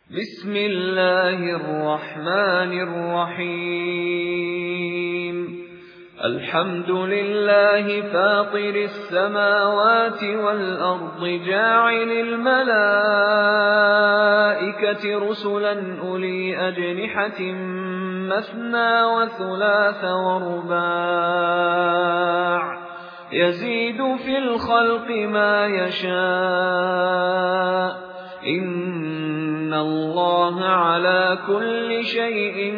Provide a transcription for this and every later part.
بسم الله الرحمن الرحيم الحمد لله فاطر السماوات والأرض جاعل الملائكة رسلا أولي أجنحة مثنى وثلاث ورباع يزيد في الخلق ما يشاء إن الله على كل شيء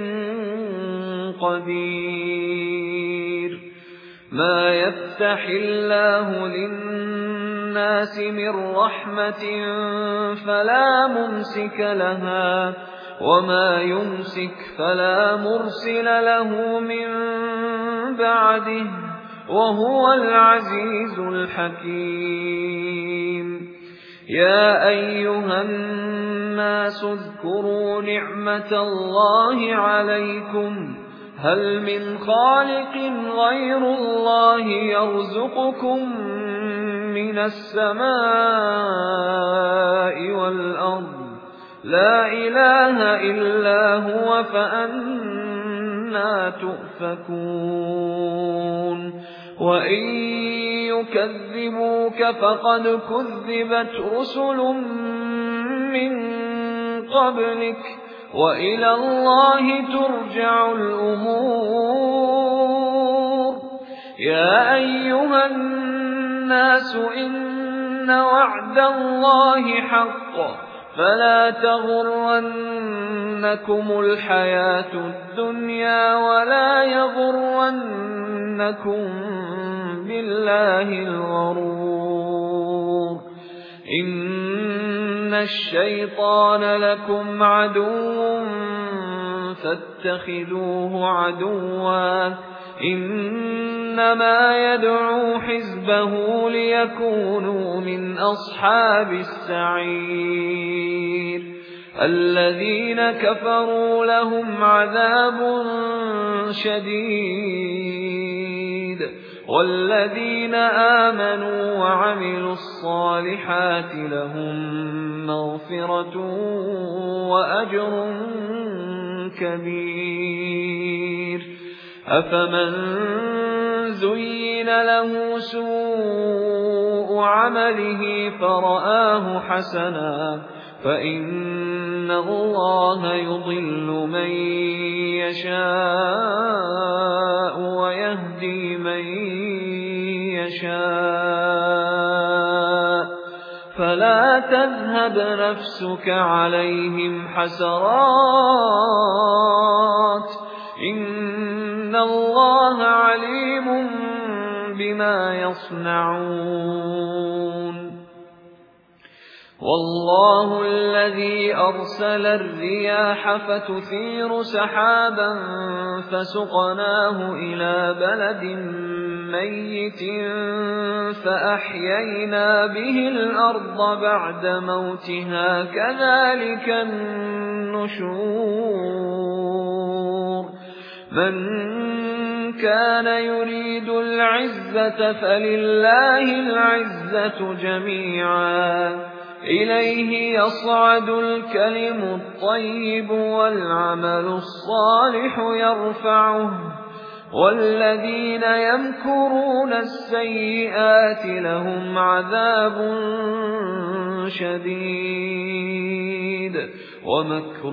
قدير ما يفتح الله للناس من رحمة فلا ممسك لها وما يمسك فلا مرسل له من بعده وهو العزيز الحكيم يا أيها الناس اذكروا نعمة الله عليكم هل من خالق غير الله يرزقكم من السماء والأرض لا إله إلا هو فأنى تؤفكون وإن يكذبوك فقد كذبت رسل من قبلك وإلى الله ترجع الأمور يا أيها الناس إن وعد الله حق فلا تغرنكم الحياة الدنيا ولا يغرنكم بالله الغرور إن الشيطان لكم عدو فاتخذوه عدوا إنما يدعو حزبه ليكونوا من أصحاب السعير الذين كفروا لهم عذاب شديد والذين آمنوا وعملوا الصالحات لهم مغفرة وأجر كبير أفمن زين له سوء عمله فرآه حسنا فإن الله يضل من يشاء ويهدي من يشاء فلا تذهب نفسك عليهم حسرات إن الله عليم بما يصنعون والله الذي أرسل الرياح فتثير سحابا فسقناه إلى بلد ميت فأحيينا به الأرض بعد موتها كذلك النشور من كان يريد العزة فلله العزة جميعا إليه يصعد الكلم الطيب والعمل الصالح يرفعه والذين يمكرون السيئات لهم عذاب شديد ومكر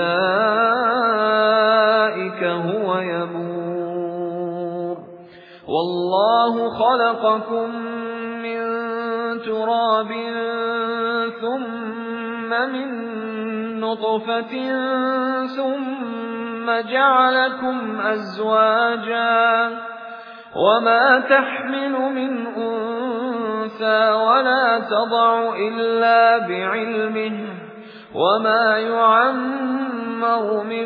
أولئك هو يبور والله خلقكم من تراب ثم من نطفة ثم جعلكم أزواجا وما تحمل من أنثى ولا تضع إلا بعلمه وما يعمر من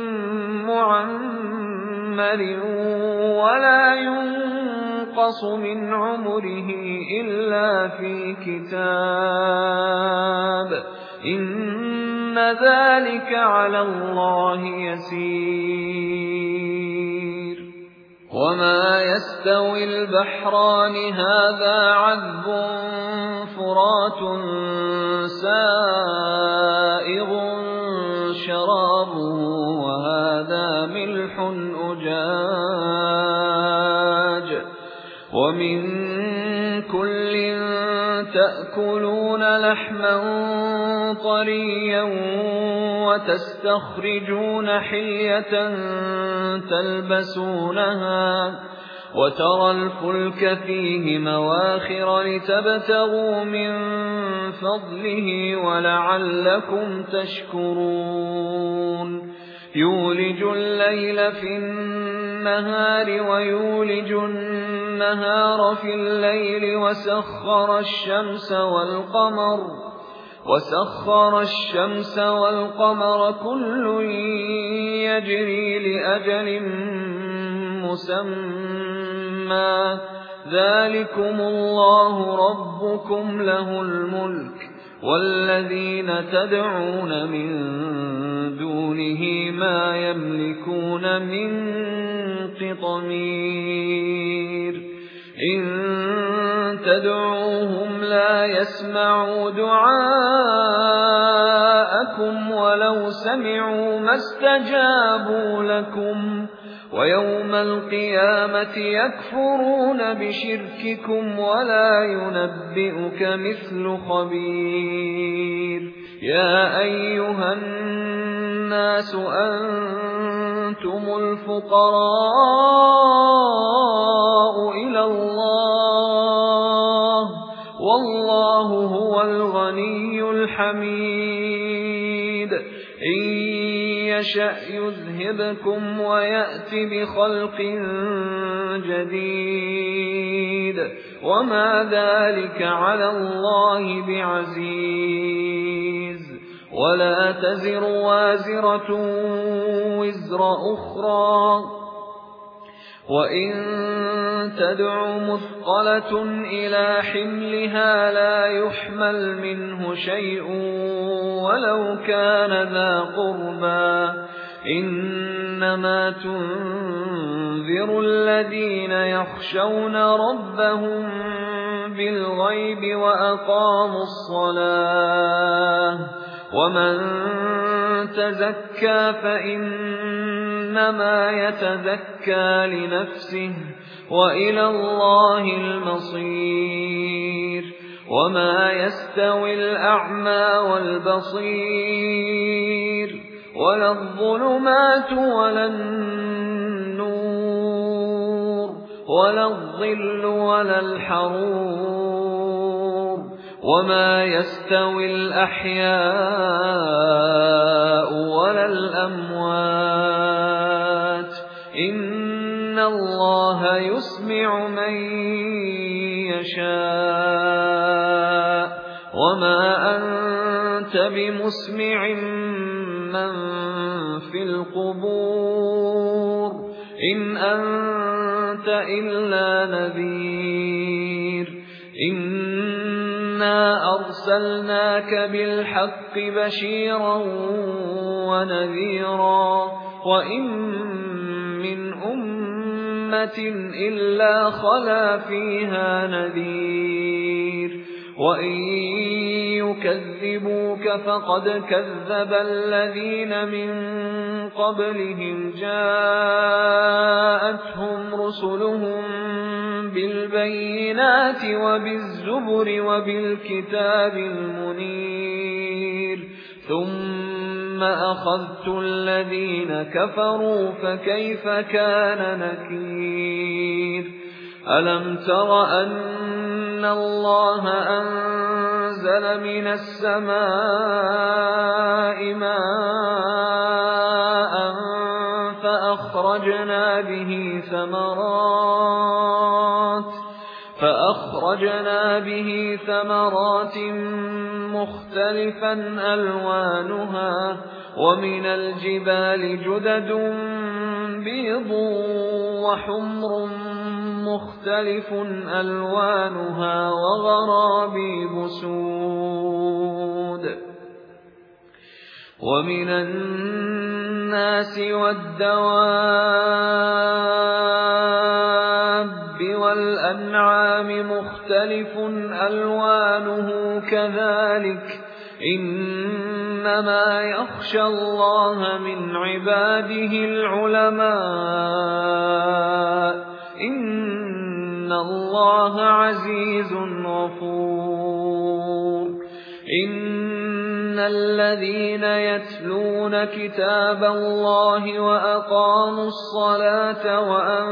معمر ولا ينقص من عمره إلا في كتاب إن ذلك على الله يسير وما يستوي البحران هذا عذب فرات سائغ شرابه وهذا ملح أجاج ومن كل تأكلون لحما طريا وتستخرجون حلية تلبسونها وترى الفلك فيه مواخر لتبتغوا من فضله ولعلكم تشكرون يولج الليل في النهار ويولج النهار في الليل وسخر الشمس والقمر كل يجري لأجل مسمى ذلكم الله ربكم له الملك والذين تدعون من دونه ما يملكون من قطمير إن تدعوهم لا يسمعوا دعاءكم ولو سمعوا ما استجابوا لكم ويوم القيامة يكفرون بشرككم ولا ينبئك مثل خبير يا أيها الناس أنتم الفقراء إلى الله والله هو الغني الحميد إن يشأ يذهبكم ويأت بخلق جديد وما ذلك على الله بعزيز ولا تزر وازرة وزر أخرى وإن تدع مثقلة إلى حملها لا يحمل منه شيء ولو كان ذا قربى إنما تنذر الذين يخشون ربهم بالغيب وأقاموا الصلاة ومن تزكى فإنما يتزكى لنفسه وإلى الله المصير وما يستوي الأعمى والبصير ولا الظلمات ولا النور ولا الظل ولا الحرور وما يستوي الأحياء ولا الأموات إن الله يسمع من يشاء وما أنت بمسمع من في القبور إن أنت إلا نذير إنا أرسلناك بالحق بشيرا ونذيرا وإن من أمة إلا خلا فيها نذير وإن يكذبوك فقد كذب الذين من قبلهم جاءتهم رسلهم بالبينات وبالزبر وبالكتاب المنير ثم أخذت الذين كفروا فكيف كان نكير ألم تر أن الله أنزل من السماء ماء فأخرجنا به ثمرات مختلفا ألوانها ومن الجبال جدد بيض وحمر مختلف ألوانها وغرابيب سود ومن الناس والدواب والأنعام مختلف ألوانه كذلك إنما يخشى الله من عباده العلماء إن الله عزيز غفور إن الذين يتلون كتاب الله وأقاموا الصلاة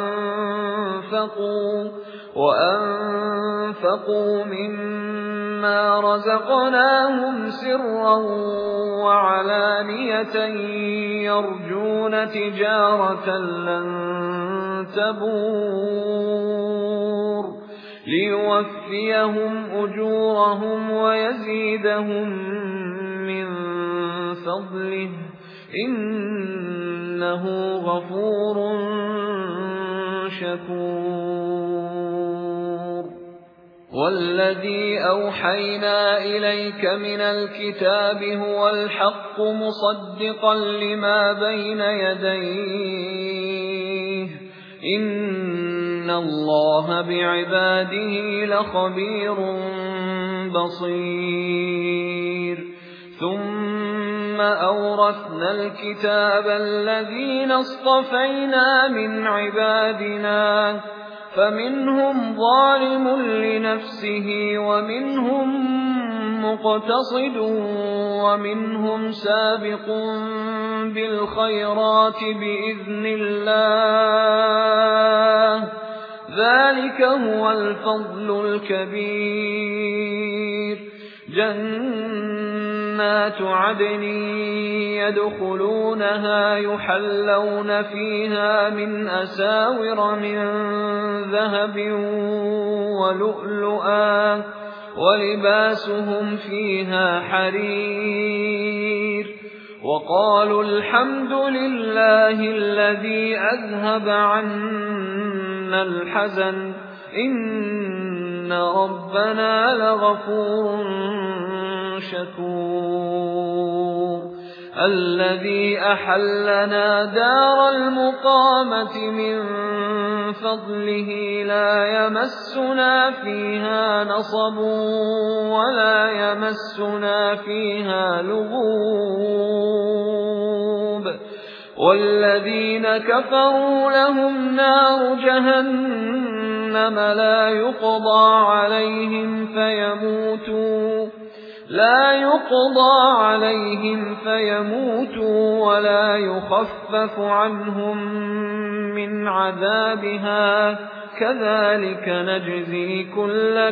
وأنفقوا مما رزقناهم سرا وعلانية يرجون تجارة لن تبور ليوفيهم أجورهم ويزيدهم من فضله إنه غفور شكور والذي أوحينا إليك من الكتاب هو الحق مصدقا لما بين يديه إن الله بعباده لخبير بصير ثم أورثنا الكتاب الذين اصطفينا من عبادنا فمنهم ظالم لنفسه ومنهم مقتصد ومنهم سابق بالخيرات بإذن الله ذلك هو الفضل الكبير جنات عدن يدخلونها يحلون فيها من أساور من ذهب ولؤلؤا ولباسهم فيها حرير وقالوا الحمد لله الذي أذهب عنا الحزن إن ربنا لغفور شكور الذي أحلنا دار المقامة من فضله لا يمسنا فيها نصب ولا يمسنا فيها لغوب والذين كفروا لهم نار جهنم لا يقضى عليهم فيموتوا ولا يخفف عنهم من عذابها كذلك نجزي كل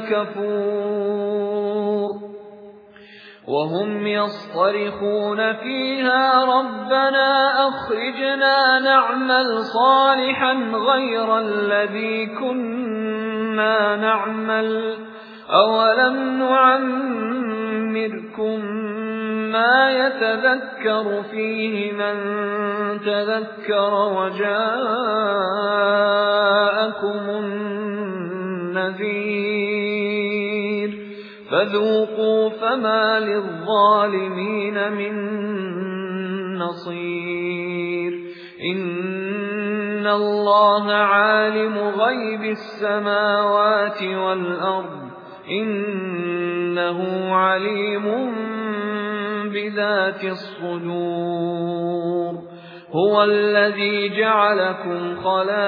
كفور وهم يصطرخون فيها ربنا أخرجنا نعمل صالحا غير الذي كنا نعمل أولم نعمركم ما يتذكر فيه من تذكر وجاءكم النذير فذوقوا فما للظالمين من نصير إن الله عالم غيب السماوات والأرض إنه عليم بذات الصدور هو الذي جعلكم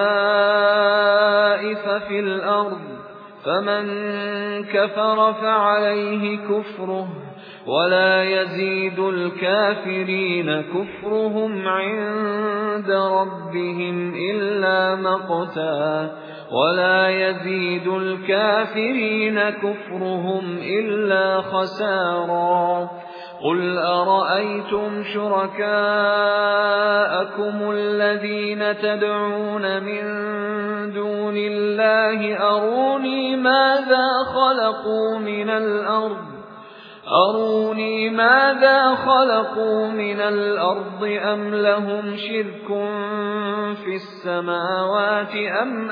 خلائف في الأرض فمن كفر فعليه كفره ولا يزيد الكافرين كفرهم عند ربهم إلا مقتا ولا يزيد الكافرين كفرهم إلا خسارا قل أرأيتم شركاءكم الذين تدعون من دون الله أروني ماذا خلقوا من الأرض أم لهم شرك في السماوات أم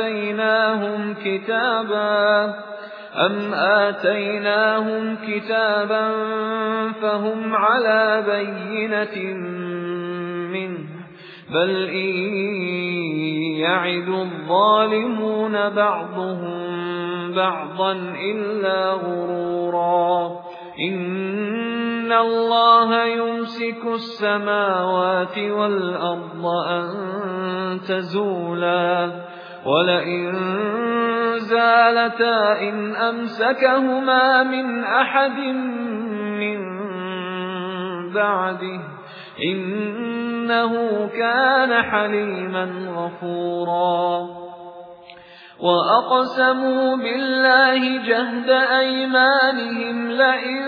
آتيناهم كتابا فهم على بينة منه بل إن يعد الظالمون بعضهم بعضا إلا غرورا إن إِنَّ اللَّهَ يُمْسِكُ السَّمَاوَاتِ وَالْأَرْضَ أَن تَزُولَا وَلَئِن زَالَتَا إِنْ أَمْسَكَهُمَا مِنْ أَحَدٍ مِّن بَعْدِهِ إِنَّهُ كَانَ حَلِيمًا غَفُورًا وَأَقْسَمُوا بِاللَّهِ جَهْدَ أَيْمَانِهِمْ لَئِن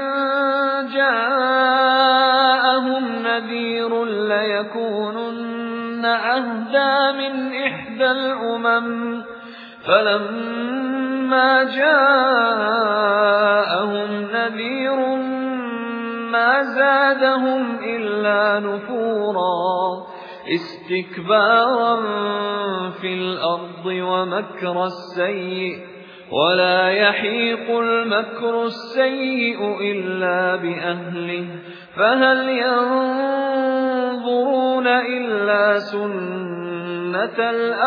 جَاءَهُمْ نَذِيرٌ لَّيَكُونُنَّ أَهْدَىٰ مِنْ إِحْدَى الْأُمَمِ فَلَمَّا جَاءَهُمْ نَذِيرٌ مَّا زَادَهُمْ إِلَّا نُفُورًا اسْتِكْبَارًا فِي الْأَرْضِ وَمَكْرَ السَّيِّئِ وَلَا يَحِيقُ الْمَكْرُ السَّيِّئُ إِلَّا بِأَهْلِهِ فَهَلْ يَنظُرُونَ إِلَّا سُنَّتَ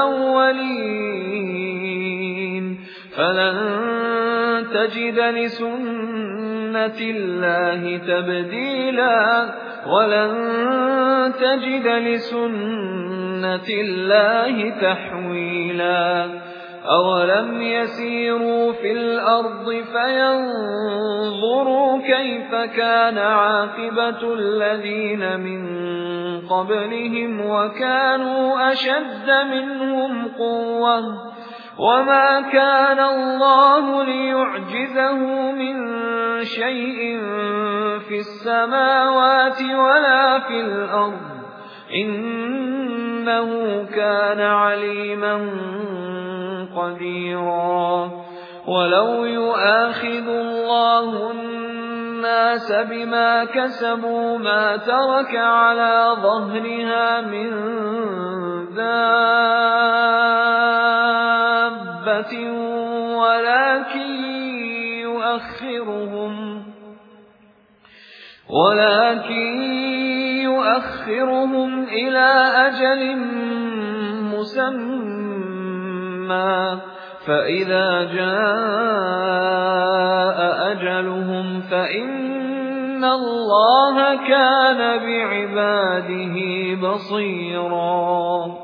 الْأَوَّلِينَ فَلَن تَجِدَ لِسُنَّةِ اللَّهِ تَبْدِيلًا وَلَن تَجِدَ لِسُنَّةِ اللَّهِ تَحْوِيلًا أَوَلَمْ يَسِيرُوا فِي الْأَرْضِ فَيَنظُرُوا كَيْفَ كَانَ عَاقِبَةُ الَّذِينَ مِن قَبْلِهِمْ وَكَانُوا أَشَدَّ مِنْهُمْ قُوَّةً وَمَا كَانَ اللَّهُ لِيُعْجِزَهُ مِن شَيْءٍ فِي السَّمَاوَاتِ وَلَا فِي الْأَرْضِ إِنَّهُ كَانَ عَلِيمًا قَدِيرًا وَلَوْ يُؤَاخِذُ اللَّهُ النَّاسَ بِمَا كَسَبُوا مَا تَرَكَ عَلَى ظَهْرِهَا مِن دَابَّةٍ ولكن يؤخرهم إلى أجل مسمى فإذا جاء أجلهم فإن الله كان بعباده بصيرا